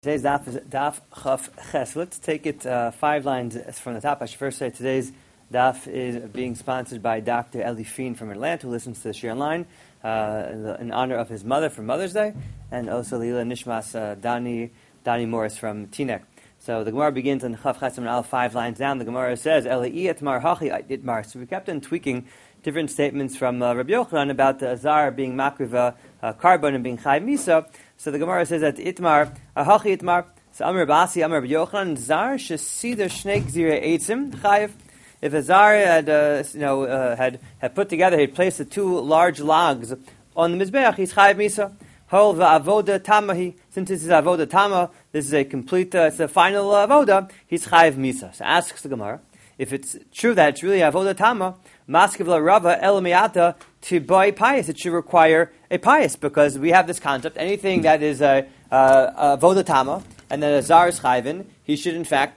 Today's daf is daf chaf ches. Let's take it 5 lines from the top. I should first say today's daf is being sponsored by Dr. Eli Fien from Atlanta, who listens to the Shir Online in honor of his mother for Mother's Day, and also Lila Nishmas Dani Morris from Teaneck. So the Gemara begins on chaf ches and al 5 lines down. The Gemara says Eli itmar hachi itmar. So we kept on tweaking different statements from Rabbi Yochanan about the azar being makriva carbon and being chayv misa. So the Gemara says that itmar, hachi itmar, so Amr Basi, Amr Yochanan, zar shesider shnei gzirei eitzim chayiv. If a zar had put together, he'd placed the 2 large logs on the mizbeach, he's chayiv misa. Hol va'avoda tamahi. Since this is avoda tama, this is a complete, it's a final avoda. He's chayiv misa. So asks the Gemara, if it's true that it's really avoda tama, maskiv la rava elameata to buy pious, it should require a pious, because we have this concept: anything that is a avoda tama and then a zar is chayvin, he should in fact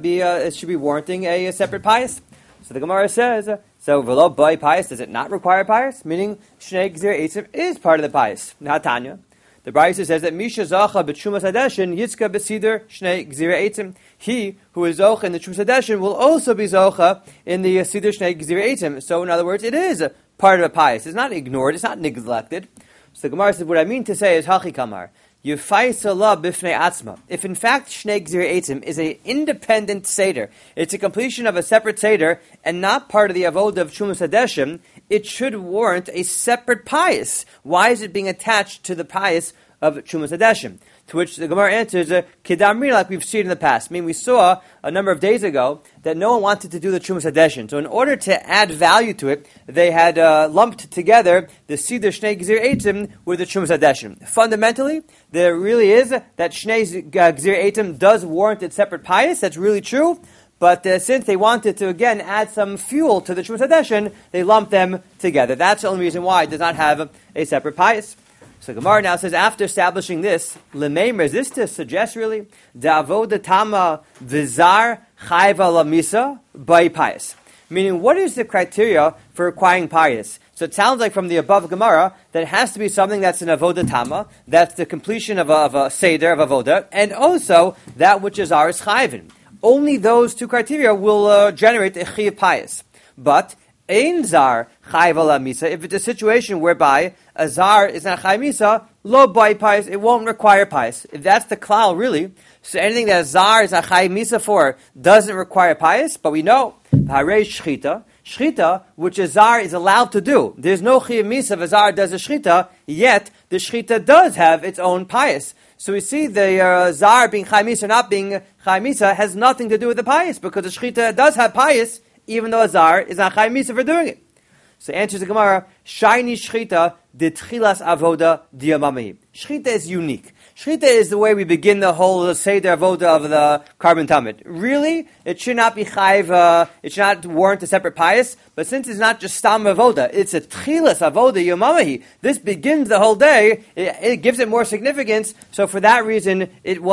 it should be warranting a separate pious. So the Gemara says, so velo buy pious, does it not require pious? Meaning shnei gzir eitzim is part of the pious. Tanya. The Brisa says that Misha Zacha b'Trumas Hadeshin Yitzka b'Sider Shnei Gzira Eitzim. He who is Zocha in the Trumas Hadeshin will also be Zocha in the Sider Shnei Gzira Eitzim. So in other words, it is part of a pious. It's not ignored. It's not neglected. So the Gemara says, what I mean to say is Hachi Kamar. Yufaisala b'fnei atzma. If in fact Shnei Gzira Eitzim is an independent Seder, it's a completion of a separate Seder and not part of the Avodah of Trumas Hadeshin, it should warrant a separate pious. Why is it being attached to the pious of Trumas Hadeshin? To which the Gemara answers, Kedamri, like we've seen in the past. I mean, we saw a number of days ago that no one wanted to do the Trumas Hadeshin. So in order to add value to it, they had lumped together the Sider Shnei Gzir Eitzim with the Trumas Hadeshin. Fundamentally, there really is that Shnei Gzir Eitzim does warrant its separate pious. That's really true. But since they wanted to, again, add some fuel to the Trumas Hadeshin, they lumped them together. That's the only reason why it does not have a separate pious. So Gemara now says, after establishing this, Lemeimer, is this to suggest really, Da'avoda Tama Vizar Chayva Lamisa by pious? Meaning, what is the criteria for acquiring pious? So it sounds like from the above Gemara that it has to be something that's an avoda tama, that's the completion of a seder, of avoda, and also that which is ours chayvin. Only those 2 criteria will generate a chiyuv pious. But ein zar chayv ala misa. If it's a situation whereby a zar is not chayv misa, lo by pious, it won't require pious. If that's the klal, really, so anything that a zar is not chayv misa for doesn't require pious. But we know harei shchita, which a zar is allowed to do. There's no chiyuv misa if a zar does a shchita, yet the shchita does have its own pious. So we see the zar being chayv misa or not being chayv misa has nothing to do with the pious, because the shchita does have pious, even though a zar is not chayv misa for doing it. So answers the Gemara, shiny shchita de tchilas avoda diamami. Shchita is unique. Shchita is the way we begin the whole seder avoda of the carbon tamid. Really, it should not be chayv, it should not warrant a separate pious, but since it's not just stam avoda, it's a tchilas avoda yomamahi. This begins the whole day, it gives it more significance, so for that reason,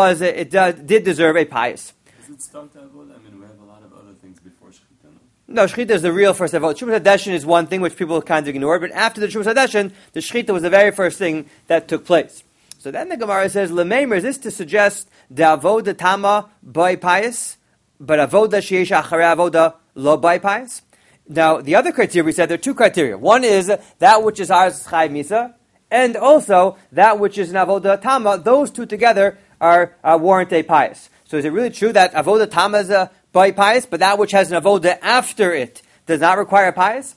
it did deserve a pious. Is it stam avoda? I mean, we have a lot of other things before shchita. No, shchita is the real first avodah. Trumas Hadeshin is one thing which people kind of ignore, but after the Trumas Hadeshin, the shchita was the very first thing that took place. So then the Gemara says, Lemeimer, is this to suggest the avoda tama by pious, but avoda sheyesh acharei avoda lo by pious? Now, the other criteria, we said there are 2 criteria. One is that which is ours chayv misa, and also that which is an avoda tama. Those 2 together are warrant a pious. So is it really true that avoda tama is a by pious, but that which has an avoda after it does not require a pious?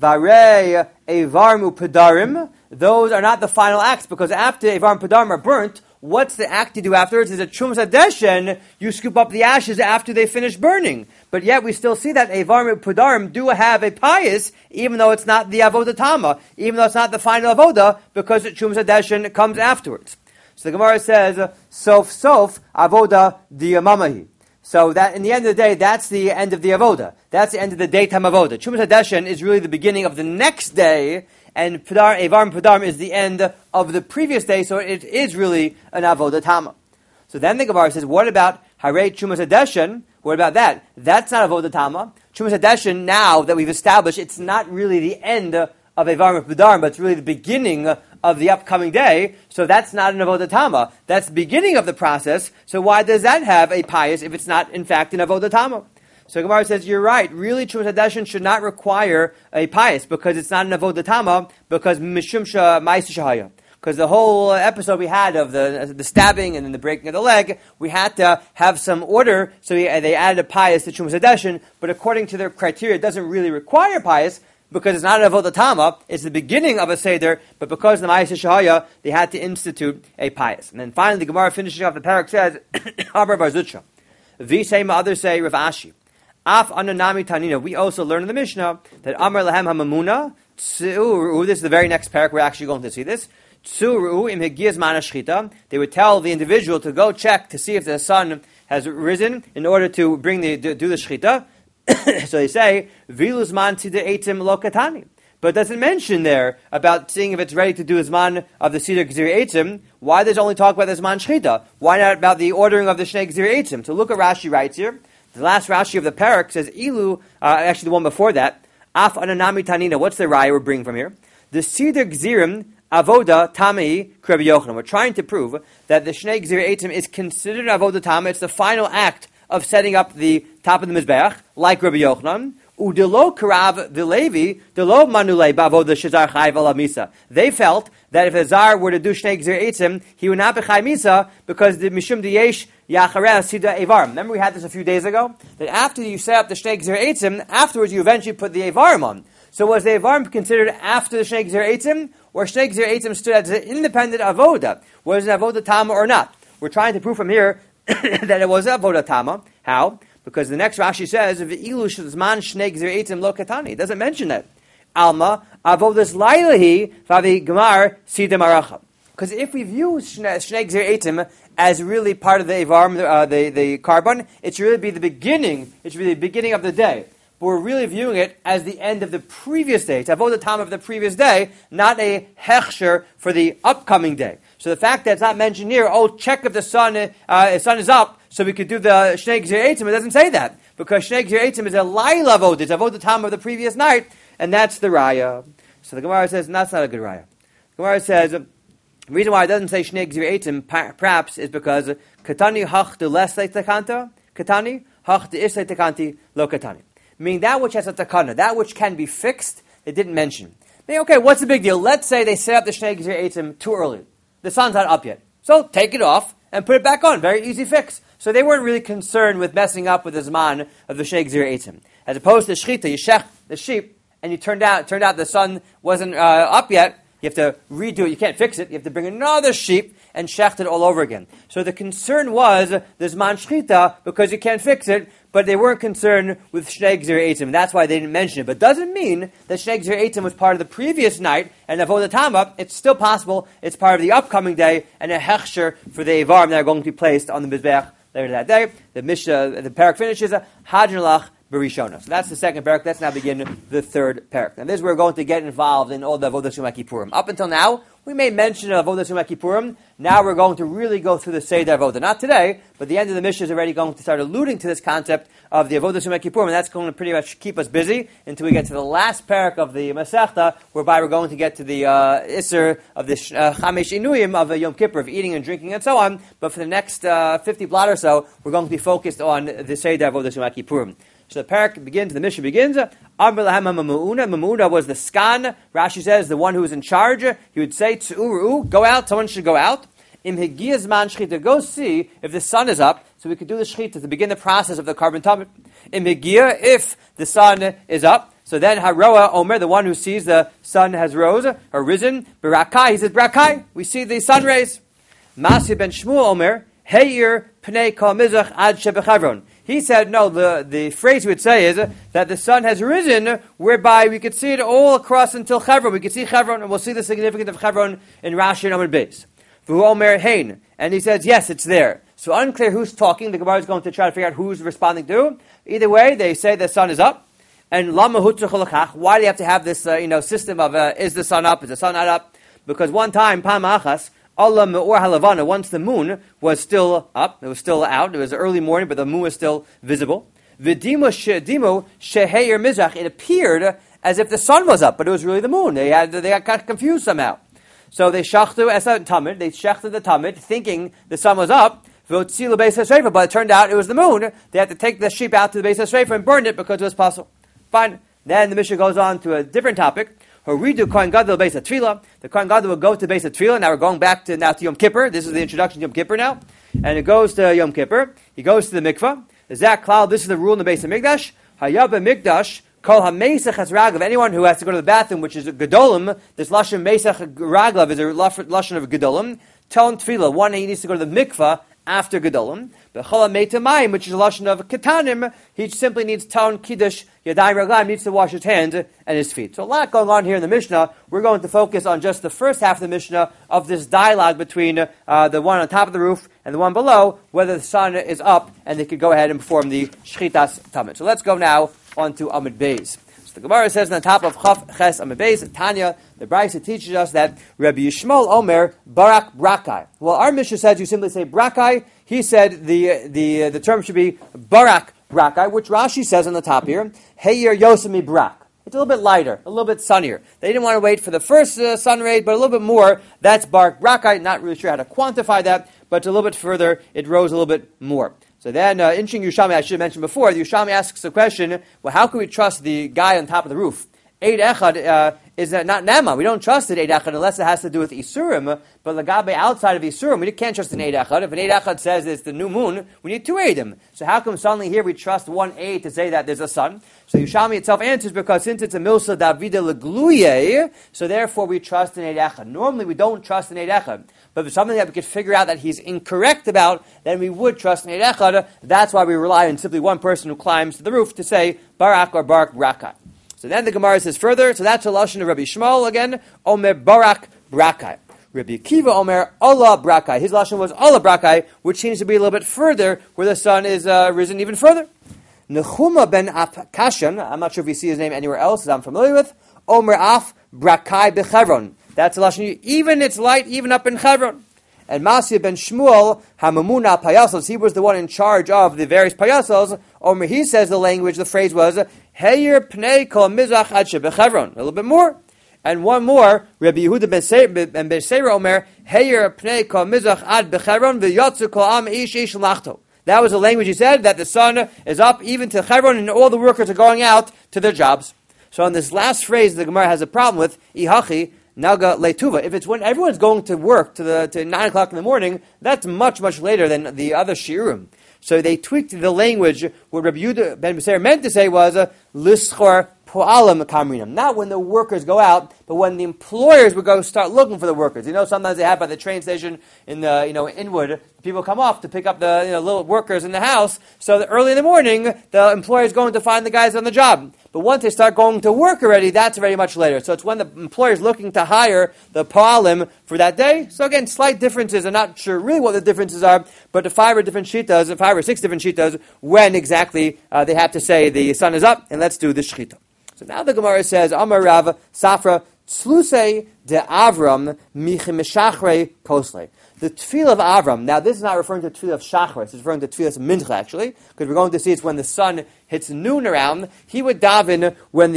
Varei evarmu pedarim. Those are not the final acts, because after evarmu pedarim are burnt, what's the act you do afterwards? Is a Trumas Hadeshin, you scoop up the ashes after they finish burning. But yet we still see that evarmu pedarim do have a pious, even though it's not the avoda tama, even though it's not the final avoda, because the Trumas Hadeshin comes afterwards. So the Gemara says, sof avoda diamamahi. So that in the end of the day, that's the end of the avoda. That's the end of the daytime avoda. Trumas Hadeshin is really the beginning of the next day, and evarm pedarim is the end of the previous day. So it is really an avoda tama. So then the Gemara says, what about harei Trumas Hadeshin? What about that? That's not avoda tama. Trumas Hadeshin, now that we've established, it's not really the end of evarm pedarim, but it's really the beginning of the upcoming day, so that's not an avodah tama. That's the beginning of the process, so why does that have a pious if it's not, in fact, an avodah tama? So Gemara says, you're right, really Trumas Hadeshin should not require a pious, because it's not an avodah tama, because mishum ma'aseh shahaya. Because the whole episode we had of the stabbing and then the breaking of the leg, we had to have some order, so they added a pious to Trumas Hadeshin, but according to their criteria, it doesn't really require pious, because it's not an avodah tama, it's the beginning of a seder, but because the ma'aseh shahaya, they had to institute a pious. And then finally, the Gemara finishing off the parak says, Amar bar Zutra, V'sei others say Rav Ashi, Af ananami tanina. We also learn in the Mishnah that Amar lahem hamamuna tzu'ru. This is the very next parak. We're actually going to see this. Tzu'ru im hegiyaz mana shchita. They would tell the individual to go check to see if the sun has risen in order to do the shchita. So they say vilus man tida eitim lo katani. But it doesn't mention there about seeing if it's ready to do Zman of the Siddur Gzir Eitzim. Why does it only talk about the Zman Shchita? Why not about the ordering of the Shnei Gzir Eitzim? So look at Rashi writes here. The last Rashi of the parak says, Ilu, actually the one before that, Af ananami tanina. What's the raya we're bringing from here? The Siddur Gzirim avoda tamei Rabbi Yochanan. We're trying to prove that the Shnei Gzir Eitzim is considered avoda tama. It's the final act of setting up the top of the Mizbeach, like Rabbi Yochanan. Udelo karav v'levi, delo manulei ba'avoda shezar chayv ala misa. They felt that if a zar were to do Shnei Gzir Eitzim, he would not be chay misa, because the mishum diyesh yachareh sida evarim. Remember we had this a few days ago? That after you set up the Shnei Gzir Eitzim, afterwards you eventually put the evarim on. So was the evarim considered after the Shnei Gzir Eitzim, or Shnei Gzir Eitzim stood as an independent avoda? Was it avoda tama or not? We're trying to prove from here that it was avoda tama. How? Because the next Rashi says, "V'ilu shezman shnei gzir eitzim lo katani." It doesn't mention that. Alma avodas lailahi vavi gemar sidem aracha. Because if we view shnei gzir eitzim as really part of the evarm, the carbon, it should really be the beginning. It should be the beginning of the day. But we're really viewing it as the end of the previous day. It's avodah tama of the previous day, not a hechsher for the upcoming day. So the fact that it's not mentioned here, check if the sun is up, so we could do the Shnei Gzir Eitzim. It doesn't say that, because Shnei Gzir Eitzim is a laila avodah. It's avodah tama of the previous night, and that's the raya. So the Gemara says, that's not a good raya. The Gemara says, the reason why it doesn't say Shnei Gzir Eitzim, perhaps, is because katani hach de les leitakanta, katani hach de is leitakanti lo katani. Meaning that which has a takana, that which can be fixed, it didn't mention. Meaning, okay, what's the big deal? Let's say they set up the Shnei Gzir Eitzim too early. The sun's not up yet. So take it off and put it back on. Very easy fix. So they weren't really concerned with messing up with the Zman of the Shnei Gzir Eitzim. As opposed to Shchita, you shech the sheep, and you turned out the sun wasn't up yet. You have to redo it. You can't fix it. You have to bring another sheep and shecht it all over again. So the concern was the Zman Shchita, because you can't fix it, but they weren't concerned with Shnei Gzir Eitzim. That's why they didn't mention it. But doesn't mean that Shnei Gzir Eitzim was part of the previous night, and avodah tama, it's still possible it's part of the upcoming day, and a hechsher for the evarim that are going to be placed on the Mizbeach later that day. The parak finishes, Hadranlach Barishona. So that's the second parak. Let's now begin the third parak. And this is where we're going to get involved in all the Avodas Yom Kippurim. Up until now, we made mention of Avodas Yom Kippurim. Now we're going to really go through the Seder Avodah. Not today, but the end of the Mishnah is already going to start alluding to this concept of the Avodas Yom Kippurim, and that's going to pretty much keep us busy until we get to the last parak of the Masechta, whereby we're going to get to the Isser of the Chamesh Inuyim of Yom Kippur, of eating and drinking and so on. But for the next 50 blot or so, we're going to be focused on the Seder Avodas Yom Kippurim. So the parak begins, the Mishnah begins. Mamuna was the skan. Rashi says the one who was in charge. He would say, "Tzu'uru, go out. Someone should go out. Im hegiyaz man shchita, go see if the sun is up, so we could do the shchita to begin the process of the carbon tummy. Im hegiyah, if the sun is up, so then haroa omer, the one who sees the sun has rose or risen. Barakai, he says barakai. We see the sun rays. Masi ben Shmuel omer, heir pnei kol mizrach ad shebechavron. He said, no, the phrase he would say is that the sun has risen, whereby we could see it all across until Chevron. We could see Chevron, and we'll see the significance of Chevron in Rashi and Amud Beis. V'hu omer hein. And he says, yes, it's there. So unclear who's talking. The Gemara is going to try to figure out who's responding to. Either way, they say the sun is up. And lama hutzach, why do you have to have this system of is the sun up, is the sun not up? Because one time, Pam Achas, Allah me'or halavana, once the moon was still up, it was still out, it was early morning, but the moon was still visible. V'dimo sheheir mizrach, it appeared as if the sun was up, but it was really the moon. They got confused somehow. So they shachtu esa tamid. They shechted the tamid, thinking the sun was up. But it turned out it was the moon. They had to take the sheep out to the Beis HaShreifah and burn it because it was possible. Fine. Then the Mishnah goes on to a different topic. The Kohen Gadol Beis HaTefillah. The Kohen Gadol will go to Beis HaTefillah. Now we're going back to Yom Kippur. This is the introduction to Yom Kippur now. And it goes to Yom Kippur. He goes to the mikvah. The Zak Klal, this is the rule in the Beis HaMikdash. Hayab Mikdash. Kol ha-mesach has-raglav. Anyone who has to go to the bathroom, which is a gedolim, this lashon mesach raglav is a lashon of gedolim. Ton tefillah, one he needs to go to the mikvah after gedolim. B'chol ha-meita mayim, which is a lashon of ketanim, he simply needs ton kiddush yadayim raglav, needs to wash his hands and his feet. So a lot going on here in the Mishnah. We're going to focus on just the first half of the Mishnah of this dialogue between the one on top of the roof and the one below, whether the sun is up and they could go ahead and perform the shchitas tamid. So let's go now onto Amud Beis. So the Gemara says on the top of Chaf Ches Amud Beis, Tanya, the Brisa teaches us that Rabbi Yishmael Omer Barak Brakai. Well, our Mishnah says you simply say Brakai. He said the term should be Barak Brakai, which Rashi says on the top here, Heyer Yosemi Brak. It's a little bit lighter, a little bit sunnier. They didn't want to wait for the first sun ray, but a little bit more. That's Barak Brakai. Not really sure how to quantify that, but it's a little bit further. It rose a little bit more. So then, interesting Yerushalmi, I should have mentioned before, the Yerushalmi asks the question, well, how can we trust the guy on top of the roof? Eid Echad is not Nama. We don't trust an Eid Echad unless it has to do with Isurim, but Lagabe outside of Isurim, we can't trust an Eid Echad. If an Eid Echad says it's the new moon, we need two Eidim. So how come suddenly here we trust one Eid to say that there's a sun? So Yerushalmi itself answers because since it's a Milsa Davida Legluye, so therefore we trust an Eid Echad. Normally we don't trust an Eid Echad. But if it's something that we could figure out that he's incorrect about, then we would trust an Eid Echad. That's why we rely on simply one person who climbs to the roof to say Barak or Barak Brakai. So then the Gemara says further, so that's a lashon of Rabbi Shmuel again, Omer Barak Brakai. Rabbi Akiva Omer Allah Brakai. His lashon was Allah Brakai, which seems to be a little bit further, where the sun is risen even further. Nechuma ben Afkashan, I'm not sure if we see his name anywhere else, as I'm familiar with, Omer Af Brakai Bechevron. That's a lashon, even it's light, even up in Chevron. And Masya ben Shmuel Hamamuna Payasos, he was the one in charge of the various Payasos. Omer, he says the language, the phrase was Heyer Pnei Kol Mizrach Ad Shebechevron. A little bit more. And one more, Rabbi Yehuda ben Beseira Omer Heyer Pnei Kol Mizrach Ad Bechevron V'yotzu Kol Am Ish Ish Lachto. That was the language he said, that the sun is up even to Chevron and all the workers are going out to their jobs. So on this last phrase, the Gemara has a problem with Ihachi Naga Leituva. If it's when everyone's going to work to 9 o'clock in the morning, that's much, much later than the other shiurim. So they tweaked the language. What Rabbi Yehuda ben Beseir meant to say was Lischor Po'alim Kamrinam. Not when the workers go out, but when the employers would go start looking for the workers. You know, sometimes they have by the train station in the Inwood, people come off to pick up the little workers in the house. So that early in the morning, the employer is going to find the guys on the job. But once they start going to work already, that's very much later. So it's when the employer is looking to hire the Po'alim for that day. So again, slight differences. I'm not sure really what the differences are, but the 5 or 6 different shitas, when exactly they have to say the sun is up, and let's do the shchita. So now the Gemara says, Amar Rav Safra Tzlusei de Avram Michimeshachre Kosle. The tefillah of Avram. Now, this is not referring to the tefillah of Shachar. It's referring to the tefillah of Mincha, actually, because we're going to see it's when the sun hits noon around. He would daven when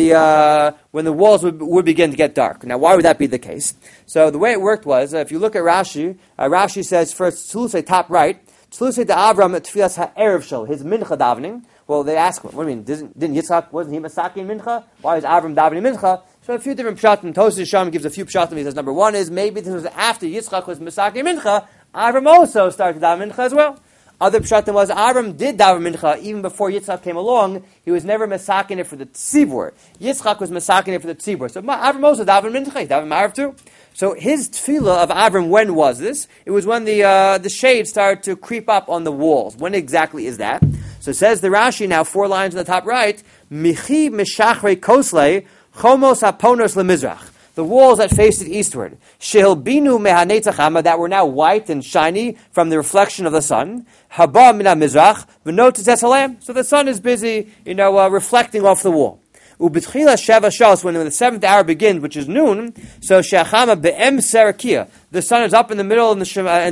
the walls would begin to get dark. Now, why would that be the case? So the way it worked was, if you look at Rashi, Rashi says first Tzlusei top right, Tzlusei de Avram tefillas ha'erev shel, his Mincha davening. Well, they ask him, what do you mean? Didn't Yitzchak, wasn't he Masaki in Mincha? Why is Avram davening Mincha? So a few different pshatim. Tosfos Yesharim gives a few pshatim. He says, number one is, maybe this was after Yitzchak was Masaki Mincha, Avram also started davening Mincha as well. Other pshatim was, Avram did daven Mincha even before Yitzchak came along. He was never Masakin it for the Tzibur. Yitzchak was Masakin it for the Tzibur. So Avram also daven Mincha, he daven Ma'ariv too. So his tefillah of Avram, when was this? It was when the shade started to creep up on the walls. When exactly is that? So says the Rashi now, 4 lines on the top right, Michi Meshachre Kosle, Chomos Aponos LeMizrach. The walls that faced it eastward. Shehil Binu Mehanetzachama, that were now white and shiny from the reflection of the sun. Haba Mina Mizrach, V'notes Esalam. So the sun is busy, reflecting off the wall. Ubitchila Sheva Shos, when the 7th hour begins, which is noon, so Shechama Be'em Serakia, the sun is up in the middle in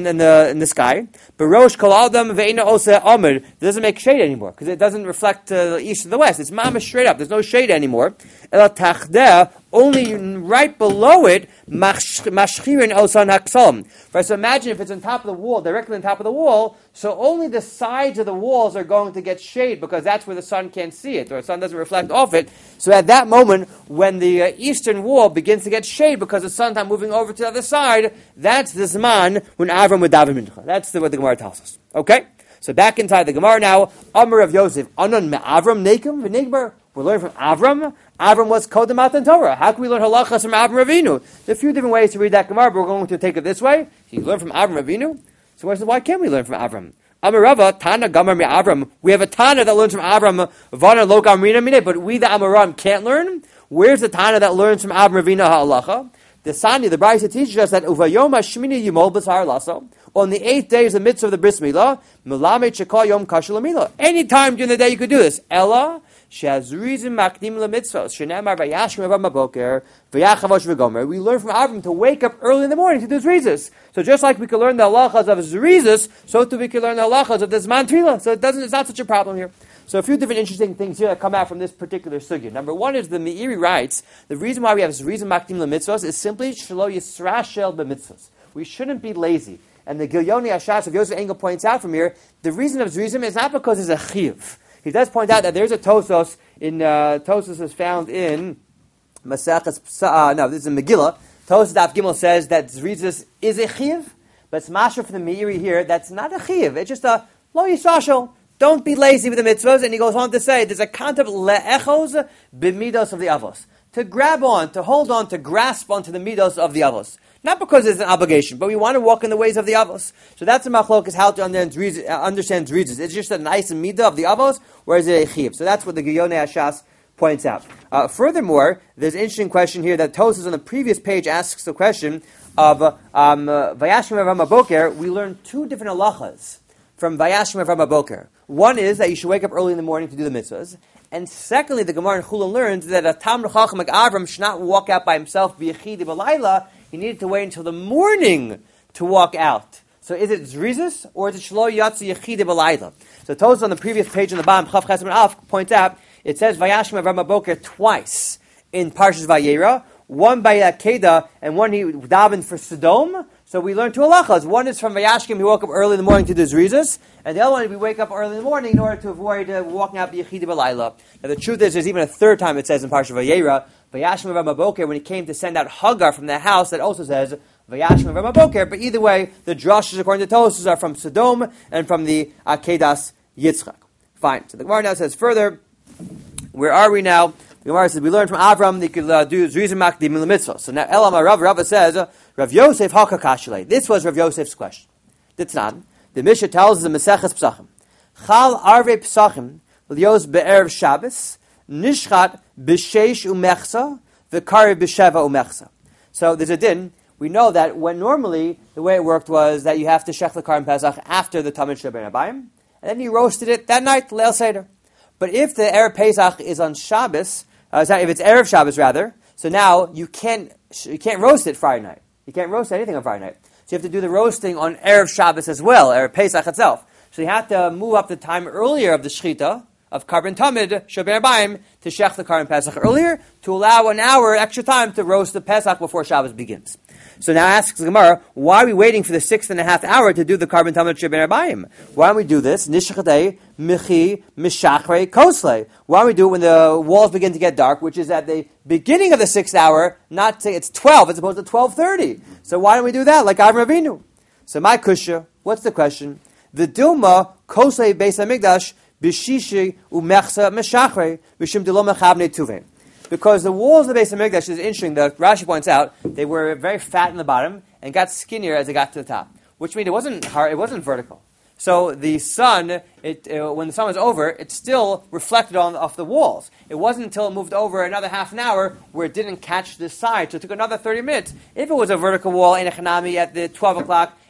the sky. Barosh kol adam ve'ena osa amid doesn't make shade anymore because it doesn't reflect the east and the west. It's mama straight up. There's no shade anymore. Ela tachdeh, only right below it, mashchirin osan haksam. Right, so imagine if it's on top of the wall, directly on top of the wall, so only the sides of the walls are going to get shade because that's where the sun can't see it, or the sun doesn't reflect off it. So at that moment, when the eastern wall begins to get shade because the sun's not moving over to the other side, that's the Zman when Avram would daven mincha. That's what the Gemara tells us. Okay? So back inside the Gemara now, Amar of Yosef, Anon me Avram nekim v'nigbar. We're learning from Avram. Avram was Kodem Matan Torah. How can we learn halachas from Avram Avinu? There's a few different ways to read that Gemara, but we're going to take it this way. You learn from Avram Avinu. So why can't we learn from Avram? Amarava, Tana Gamar me Avram. We have a Tana that learns from Avram, Vana Lokam Rina Mine, but we the Amaram can't learn. Where's the Tana that learns from Avram Avinu ha'alacha? The Sani, the Brisa teaches us that Uvayom Hashmini Yimol B'Sar Lasso. On the 8th day is the mitzvah of the bris milah. Milame Chekal Yom Kashul Milah. Any time during the day you could do this. Ella Shazrizim Makdim LeMitzvah. Shenamar Vayashim Avam Aboker Vayachavosh V'Gomer. We learn from Avram to wake up early in the morning to do zrizis. So just like we can learn the halachas of zrizis, so too we can learn the halachas of the Zman Tefillah. So it's not such a problem here. So a few different interesting things here that come out from this particular sugya. Number one is the Meiri writes, the reason why we have zrizim makdim lemitzvahs is simply shelo yisrashel b'mitzvahs. We shouldn't be lazy. And the Gilyoni Ashas of Yosef Engel points out from here, the reason of zrizim is not because it's a chiyuv. He does point out that there's a Tosos in Tosos is found in Maseches. This is in Megillah. Tosos Daf Gimel says that zrizis is a chiyuv, but it's masher from the Meiri here. That's not a chiyuv. It's just a lo yisrashel. Don't be lazy with the mitzvahs. And he goes on to say, there's a concept le'echos b'midos of the avos. To grab on, to hold on, to grasp onto the midos of the avos. Not because it's an obligation, but we want to walk in the ways of the avos. So that's the machlok, is how to understand zrizis. It's just a nice midah of the avos, or is it a chiv? So that's what the Giyonei Ashas points out. Furthermore, there's an interesting question here that Tosas on the previous page asks the question of Vayashim Avraham Boker. We learn two different halachas from Vayashim Avraham Boker. One is that you should wake up early in the morning to do the mitzvahs. And secondly, the Gemara in Chulin learns that a Talmid Chacham like Avram should not walk out by himself b'yechidi b'layla. He needed to wait until the morning to walk out. So is it zrizis or is it shlo yatsi yechidi b'layla? So Tosas on the previous page on the bottom, Chav Chesed Alf, points out, it says Vayashim Avraham Boker twice in Parshas Vayera, one by Akedah and one he davened for Sodom. So we learn two halachas. One is from Vayashkim, he woke up early in the morning to do zrizas, and the other one, we wake up early in the morning in order to avoid walking out b'yechidi b'layla. Now the truth is, there's even a third time it says in Parsha Vayera, Vayashkim Avraham Boker, when he came to send out Hagar from the house, that also says Vayashkim Avraham Boker. But either way, the drushes according to Tosas are from Sodom and from the Akedas Yitzchak. Fine. So the Gemara now says further, where are we now? The Gemara says we learned from Avram that you could do zrizim makdim l'mitzvah. So now Elam Rava says Rav Yosef hakakashile. This was Rav Yosef's question. Ditznan. The Mishnah tells us in Maseches Pesachim, Chal arvei Pesachim l'yos be'erev Shabbos nishchat b'sheish umechsa v'kari b'sheva umechsa. So there's a din. We know that when normally the way it worked was that you have to shech the Karim Pesach after the Tamid Shel Ben Abayim, and then you roasted it that night, Leil Seder. But if the Erev Pesach is on Shabbos, if it's Erev Shabbos rather, so now you can't roast it Friday night. You can't roast anything on Friday night. So you have to do the roasting on Erev Shabbos as well, Erev Pesach itself. So you have to move up the time earlier of the Shechita, of Karban Tamid, Shel Ben Abayim, to Shech the Karban Pesach earlier, to allow an hour extra time to roast the Pesach before Shabbos begins. So now asks the Gemara, why are we waiting for the 6.5 hour to do the Karban Tamid Shel Ben Abayim? Why don't we do this? Nishchadei, Michi, Mishachrei, Koslei. Why don't we do it when the walls begin to get dark, which is at the beginning of the 6th hour, it's 12 as opposed to 12:30. So why don't we do that like Avram Avinu? So my kusha, what's the question? The Dilma, Koslei Beis HaMikdash, Bishishi, Umechsa, Mishachrei, Mishim Diloma Chavnei Tuvein. Because the walls of the Beis HaMikdash is interesting. The Rashi points out they were very fat in the bottom and got skinnier as they got to the top, which means it wasn't hard, it wasn't vertical. So the sun, when the sun was over, it still reflected off the walls. It wasn't until it moved over another half an hour where it didn't catch the side. So it took another 30 minutes. If it was a vertical wall in a Hanami at the 12 o'clock,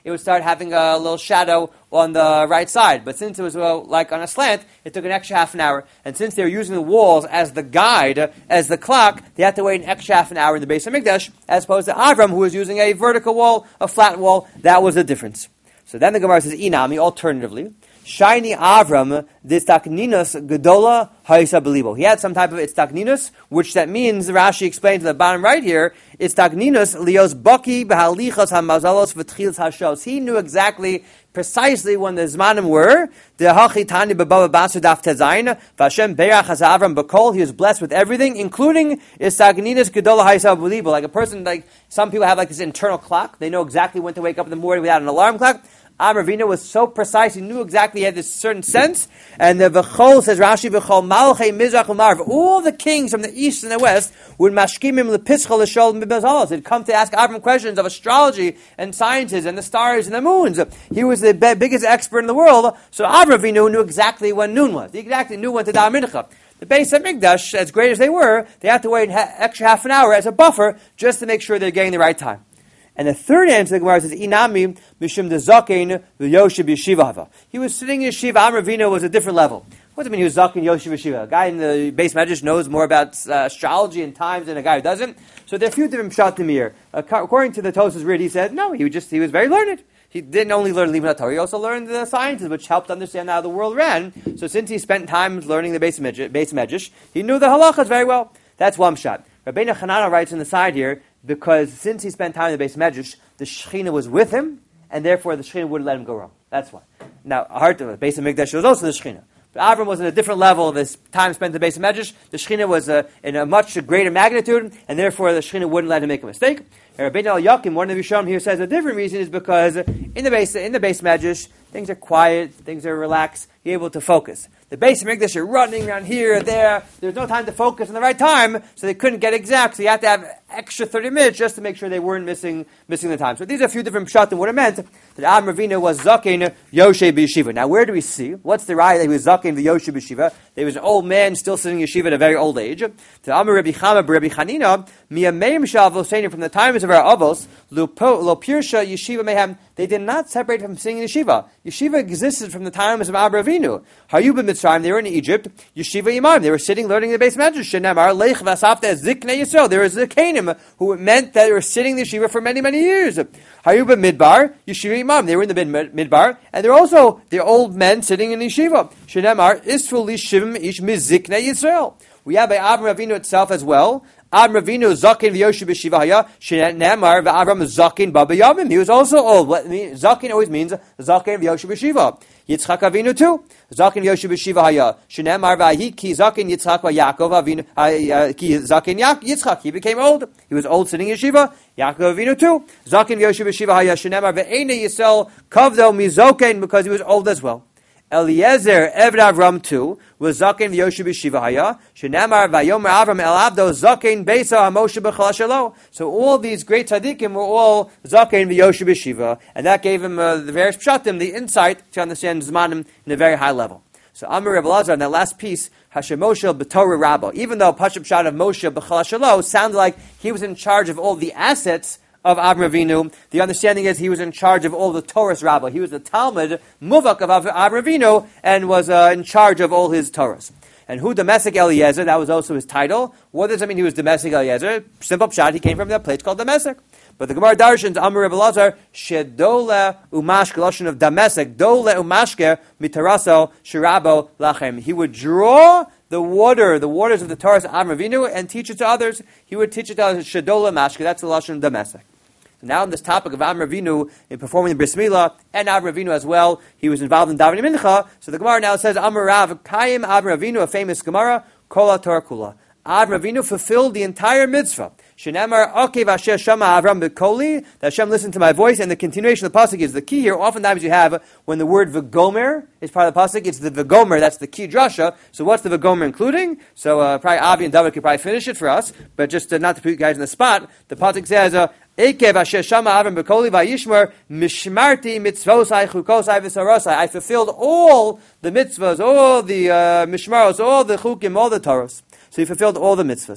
it would start having a little shadow on the right side. But since it was like on a slant, it took an extra half an hour. And since they were using the walls as the guide, as the clock, they had to wait an extra half an hour in the Beis HaMikdash, as opposed to Avram, who was using a vertical wall, a flat wall. That was the difference. So then the Gemara says, Inami, alternatively, Shiny Avram, this takninus gedola haisa belibo. He had some type of takninus, which that means, Rashi explains at the bottom right here, it's takninus lios baki behalichos hamazalos v'tchilas hashos. He knew exactly, precisely when the zmanim were. The hachitani bebava basu daf tezayin v'Hashem beirach has Avram b'kol. He was blessed with everything, including is takninus gedola haisa belibo. Like a person, like some people have like this internal clock. They know exactly when to wake up in the morning without an alarm clock. Avram Avinu was so precise; he knew exactly. He had this certain sense. And the V'chol says Rashi V'chol Malchei Mizrach U'Marav. All the kings from the east and the west would mashkimim lepischol l'shol mibazalos. They'd come to ask Avram questions of astrology and sciences and the stars and the moons. He was the biggest expert in the world. So Avram Avinu knew exactly when noon was. He exactly knew when to daven mincha. The Beis HaMikdash, as great as they were, they had to wait an extra half an hour as a buffer just to make sure they're getting the right time. And the third answer the Gemara says, Inami mishum de zakein v'yoshev yeshiva. He was sitting in yeshiva. Avram Avinu was a different level. What does it mean he was zakein yoshev yeshiva? A guy in the Beis Medrash knows more about astrology and times than a guy who doesn't. So there are a few different pshatim here. According to the Tosas Rid, he said, no, he was very learned. He didn't only learn Limud Torah, he also learned the sciences, which helped understand how the world ran. So since he spent time learning the Beis Medrash, he knew the halachas very well. That's one pshat. Rabbeinu Chananah writes on the side here, because since he spent time in the Beis Medrash, the Shekhinah was with him, and therefore the Shekhinah wouldn't let him go wrong. That's why. Now, heart of the Beis HaMikdash was also the Shekhinah. But Avram was in a different level of his time spent in the Beis HaMedrash. The Shekhinah was in a much greater magnitude, and therefore the Shekhinah wouldn't let him make a mistake. And Rabbeinu Al-Yakim, one of the Rishonim here, says a different reason is because in the Beis Medrash, things are quiet, things are relaxed, you're able to focus. The Beis HaMikdash are running around here, there. There's no time to focus in the right time, so they couldn't get exact. So you had to have extra 30 minutes just to make sure they weren't missing the time. So these are a few different pshat and what it meant that Avram Avinu was zakein yoshev b'yeshiva. Now, where do we see? What's the raya that he was zakein v'yoshev b'yeshiva? There was an old man still sitting in yeshiva at a very old age. To Amar Rabbi Chama b'Rabbi Chanina miyameim shavoseinim, from the times of our avos lo pirsha yeshiva mehem. They did not separate from sitting in yeshiva. Yeshiva existed from the times of Avram Avinu. Hayub b'Mitzrayim, they were in Egypt. Yeshiva imam, they were sitting learning the Beis Medrash. Shenamar leich v'asafta ziknei Yisrael. There was the Kanim who meant that they were sitting in the yeshiva for many, many years. Hayub b'Midbar, Yeshiva imam, they were in the Midbar, and they're also the old men sitting in the yeshiva. Shenamar isfu lishivim ish miziknei Yisrael. We have by Avram Avinu itself as well. Avram Avinu zakin v'yoshev b'shivaya shenamar v'Avram zakin baba yamim. He was also old. Zakin always means zakin v'yoshev b'shiva. Yitzchak Avinu too. Zakin v'yoshev b'shivaya shenamar v'ahi ki zakin Yitzchak v'Yakov Avinu ki zakin Yitzchak. He became old. He was old sitting in yeshiva. Yaakov Avinu too. Zakin v'yoshev b'shivaya shenamar v'eina Yisrael kavdo mizoken, because he was old as well. Eliezer Eved Avram too was zaken v'yoshev b'shiva haya shenamar vayomer Avram el Abdo zaken beisa hamoshe b'chal shelo. So all these great tzaddikim were all zaken v'yoshev b'shiva, and that gave him the various pshatim the insight to understand zmanim in a very high level. So Amar Rebbe Lazar, in that last piece, Hashemoshe b'Torah Rabbo, even though Pashup Pshat of Moshe b'chal shelo sounded like he was in charge of all the assets of Avram Avinu, the understanding is he was in charge of all the Torah's Rabbah. He was the Talmud Muvak of Avram Avinu and was in charge of all his Torahs. And who Domestic Eliezer, that was also his title. What does it mean he was Domestic Eliezer? Simple pshat, he came from that place called Domestic. But the Gemara Darshans, Amar Rebbe Lazar, Shedole Umashke, Lashon of Domestic, Dole Umashke, Mitaraso, Shirabo, Lachem. He would draw the waters of the Torah of Avram Avinu and teach it to others. He would teach it to others, Shedole Umashke, that's the Lashon of Domestic. Now on this topic of Avram Avinu in performing the Bris Milah, and Avram Avinu as well, he was involved in davening mincha. So the Gemara now says, Amar Rav, Kayim Avram Avinu, a famous Gemara, Kol Torah Kula. Avram Avinu fulfilled the entire mitzvah. Shenamar Okev Asher Shama Avram B'Koli, that Hashem listened to my voice, and the continuation of the pasuk is the key here. Oftentimes you have, when the word V'gomer is part of the pasuk, it's the V'gomer, that's the key drasha. So what's the V'gomer including? So probably Avi and David could probably finish it for us, but just not to put you guys in the spot, the pasuk says, Ekev Asher Shama Avram B'Koli Vayishmer Mishmarti Mitzvosai Chukosai V'Sarosai. I fulfilled all the mitzvahs, all the mishmaros, all the chukim, all the Torahs. So he fulfilled all the mitzvahs.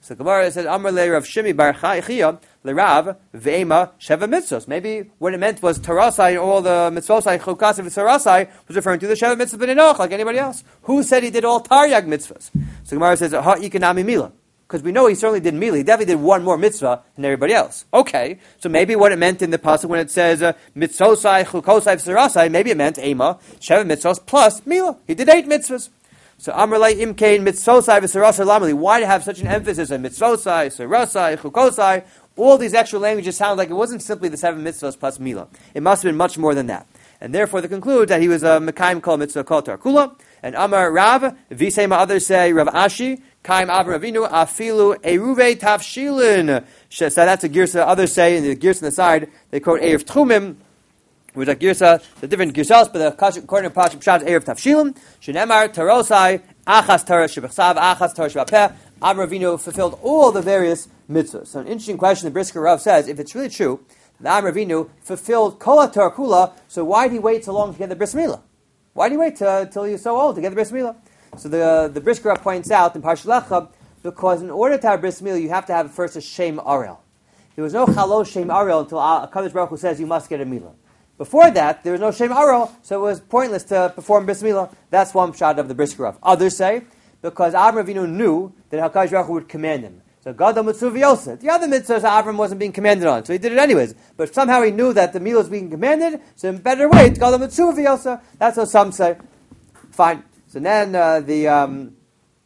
So Gemara says, Amar le Rav Shimi bar Chaya le Rav ve'ema sheva mitzvos. Maybe what it meant was Tarasai, all the mitzvosai, Chukasai, Tarasai, was referring to the Sheva mitzvah ben Enoch, like anybody else. Who said he did all Taryag mitzvahs? So Gemara says, Ha ikanami mila. Because we know he certainly did mila. He definitely did one more mitzvah than everybody else. Okay, so maybe what it meant in the pasuk when it says mitzvosai, Chukosai, Tarasai, maybe it meant ema, Sheva mitzvos plus mila. He did 8 mitzvahs. So Amrlei Imkain Mitzvosai v'Sarasai Lamali. Why to have such an emphasis on Mitzvosai, Sarasai, Chukosai? All these extra languages sound like it wasn't simply the 7 mitzvahs plus Mila. It must have been much more than that. And therefore they conclude that he was a Mekayim Kol Mitzvah Kol Tarkula. And Amar Rav, Visema others say Rav Ashi, Kaim Avram Avinu, Afilu Eruve Tafshilin. So that's a girsa. Others say, in the girsa on the side, they quote Erev Tchumim, which are girsa, the different girsas, but according to Pashim Pshat, Erev Tafshilim, Shenemar, Tarosai, Achas Torah Shebechsav, Achas Torah Shebapeh, Avram Avinu fulfilled all the various mitzvahs. So an interesting question the Brisker Rav says, if it's really true, that Avram Avinu fulfilled Kol Torah Kula, so why did he wait so long to get the Bris Milah? Why did he wait till he was so old to get the Bris Milah? So the Brisker Rav points out in Parshas Lecha, because in order to have Bris Milah, you have to have first a Shem Arel. There was no Chalo Shem Arel until Kadosh Baruch Hu says you must get a Milah. Before that, there was no Shem Arel, so it was pointless to perform Bris Milah. That's one shot of the Brisker Rav. Others say, because Avram Avinu knew that HaKadosh Baruch Hu would command him. So Gadol Mitzvah V'Yosef. The other mitzvahs Avram wasn't being commanded on, so he did it anyways. But somehow he knew that the Milah was being commanded, so in better wait, Gadol Mitzvah V'Yosef. That's what some say. Fine. So then fine,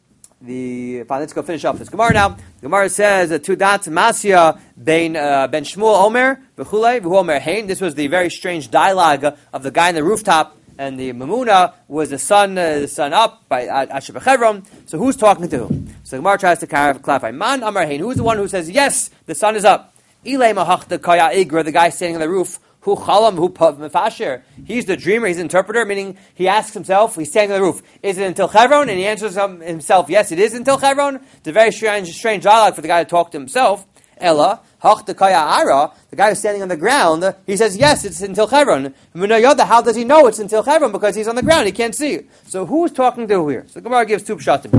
let's go finish off this Gemara now. The Gemara says, two dots, Masya ben Shmuel Omer, v'chulei, v'hu Omer Hein. This was the very strange dialogue of the guy on the rooftop, and the Mamuna was the sun up by Asher B'Chevron. So who's talking to whom? So the Gemara tries to clarify. Man Amar Hein, who's the one who says, yes, the sun is up? Ilay Mahachta Kaya Igra, the guy standing on the roof, who chalam, who mefasher. He's the dreamer, he's the interpreter, meaning he asks himself, he's standing on the roof, is it until Chevron? And he answers himself, yes, it is until Chevron. It's a very strange dialogue for the guy to talk to himself. Ella, hach the kaya ara, the guy who's standing on the ground, he says, yes, it's until Chevron. How does he know it's until Chevron? Because he's on the ground, he can't see it. So who's talking to who here? So the Gemara gives 2 pshatim.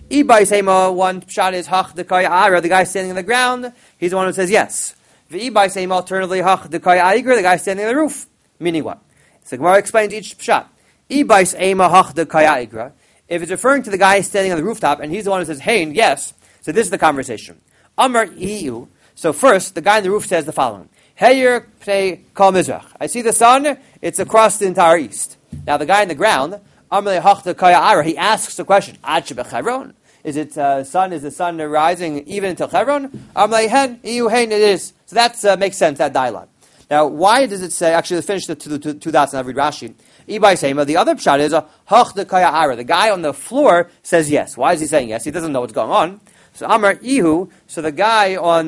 One pshat is hach the kaya ara, the guy standing on the ground, he's the one who says yes. V'ibai same alternatively hach the kaya aiger, the guy standing on the roof. Meaning what? So Gemara explains each pshat. Ibai same hach the kaya aiger. If it's referring to the guy standing on the rooftop and he's the one who says hein, yes. So this is the conversation. Amar iu. So first, the guy on the roof says the following: Heyer pnei kol mizrach. I see the sun. It's across the entire east. Now the guy on the ground, Amar hach the kaya ara. He asks the question: Ad shebechevron. Is it sun? Is the sun rising even until Chevron? Hen, iu hein, it is. So that makes sense, that dialogue. Now, why does it say, actually, let's finish the two dots and I'll read Rashi. Ibai Sema, the other pshat is, hach the kaya ara. The guy on the floor says yes. Why is he saying yes? He doesn't know what's going on. So Amar ihu, so the guy on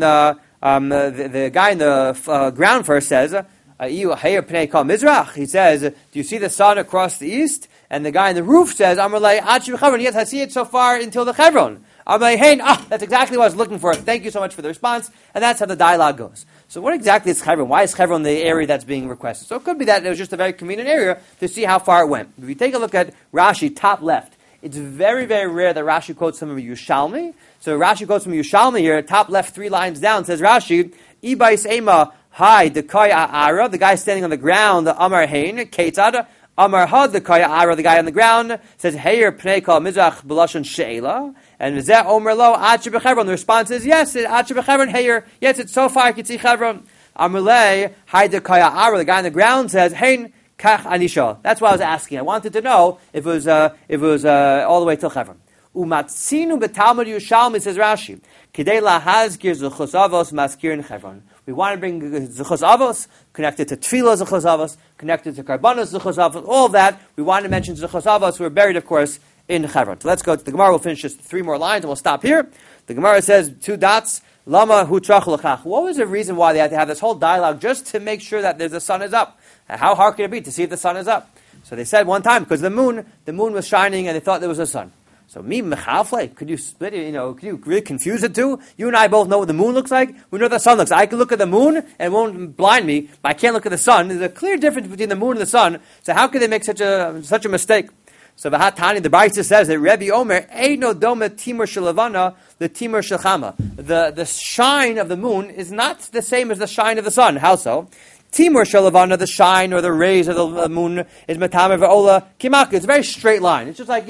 the guy in the ground first says, ihu heyer pnei kol mizrach. He says, do you see the sun across the east? And the guy on the roof says, Amalei Achi Chevron. Yes, I see it so far until the Chevron. Amalei Hein. That's exactly what I was looking for. Thank you so much for the response. And that's how the dialogue goes. So what exactly is Chevron? Why is Chevron the area that's being requested? So it could be that it was just a very convenient area to see how far it went. If you take a look at Rashi, top left, it's very, very rare that Rashi quotes from Yerushalmi. So Rashi quotes from Yerushalmi here, top left 3 lines down, says Rashi, Ibais Ema, hi, the Kaya Ara, the guy standing on the ground, the Amar Hein, Ketzad, Amar Had the Kaya Ara, the guy on the ground, says Heyer Pnei Kol Mizrach B'Lashon She'ela, and Zeh Omer Lo Ad Shebechevron. The response is yes, Ad Shebechevron Heyer. Yes, it's so far I can see Chevron. Amalei Had the Kaya Ara, the guy on the ground says Hein Kach Anisha. That's what I was asking. I wanted to know if it was all the way till Chevron. Umatzinu b'Talmud Yerushalmi, says Rashi, Kidei lahazkir zechus avos maskir in Chevron. We want to bring zechus avos connected to tefillah zechus avos, connected to karbanos zechus avos, all of that. We want to mention zechus avos who are buried, of course, in Chevron. So let's go to the Gemara. We'll finish just 3 more lines and we'll stop here. The Gemara says 2 dots. Lama hu trach l'chach. What was the reason why they had to have this whole dialogue just to make sure that the sun is up? How hard could it be to see if the sun is up? So they said one time because the moon was shining and they thought there was a sun. So me mechalfle, could you split it? Could you really confuse the two? You and I both know what the moon looks like. We know what the sun looks like. I can look at the moon and it won't blind me, but I can't look at the sun. There's a clear difference between the moon and the sun. So how could they make such a mistake? So Vahatani, the Brisa says that Rebbe Omer, Eino Doma Timur Shalavana, the Timur Shalchama. The shine of the moon is not the same as the shine of the sun. How so? Timur Shalavana, the shine or the rays of the moon, is Matamer Va'ola Kimaka. It's a very straight line. It's just like,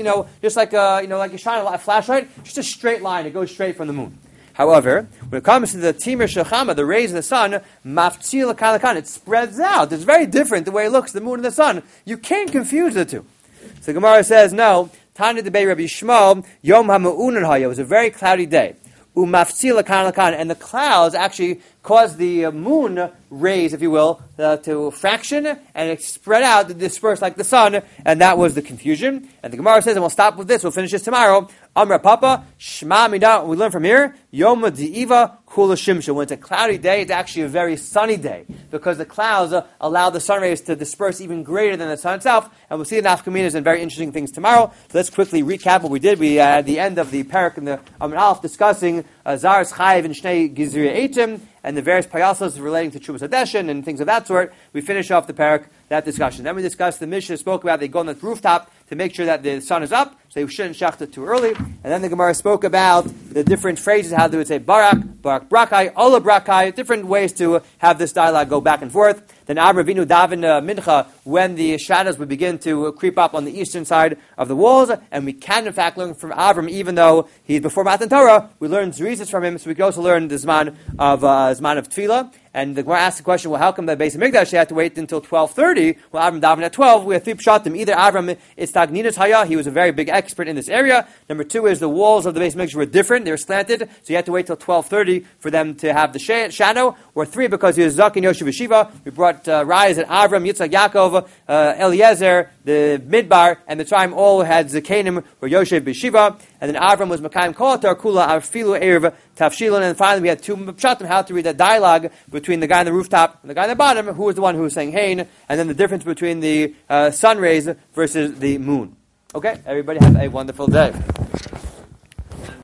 like you shine a flashlight, just a straight line. It goes straight from the moon. However, when it comes to the Timur Shechama, the rays of the sun, Maftzil Kalakan, it spreads out. It's very different the way it looks, the moon and the sun. You can't confuse the two. So the Gemara says, no, Tanya the Bay Rabbi Shmuel, Yom HaMa'unan Haya, it was a very cloudy day. Umaftzil Kalakan, and the clouds actually caused the moon rays, if you will, to fraction, and it spread out, to disperse like the sun, and that was the confusion. And the Gemara says, and we'll stop with this, we'll finish this tomorrow, Amra Papa, Shema Midah, we learn from here, Yom Di'iva Kula Shimsha. When it's a cloudy day, it's actually a very sunny day, because the clouds allow the sun rays to disperse even greater than the sun itself, and we'll see the nafkaminas and very interesting things tomorrow. So let's quickly recap what we did. We at the end of the parak in the Amr Aleph discussing Zaras Chayiv and Shnei Gizri Eitim, and the various payasos relating to Chubas Hadeshin and things of that sort. We finish off the parak, that discussion. Then we discussed, the Mishnah spoke about they go on the rooftop to make sure that the sun is up, so you shouldn't shacht it too early. And then the Gemara spoke about the different phrases, how they would say barak brakai, ola brakai, different ways to have this dialogue go back and forth. Then Avram Avinu daven mincha when the shadows would begin to creep up on the eastern side of the walls, and we can in fact learn from Avram, even though he's before Matan Torah, we learn Zerizus from him, so we can also learn the Zman of Tefillah. And the Gemara asked the question, well, how come the Beis Hamikdash had to wait until 12:30? Well, Avram davened at 12. We have three pshatim. Either Avram is Tagninas Haya, he was a very big expert in this area. Number two is the walls of the Beis Hamikdash were different; they were slanted, so you had to wait till 12:30 for them to have the shadow. Or three, because he was Zakin Yoshev Yeshiva. We brought Rise and Avram, Yitzchak, Yaakov, Eliezer, the Midbar, and the time all had Zakanim or Yoshev Yeshiva. And then Avram was Makayim Kol Tar Kula Arfilu Erev Tafshilon. And finally, we had two pshatim, how to read that dialogue between the guy on the rooftop and the guy on the bottom, who was the one who was saying Hain, and then the difference between the sun rays versus the moon. Okay, everybody have a wonderful day.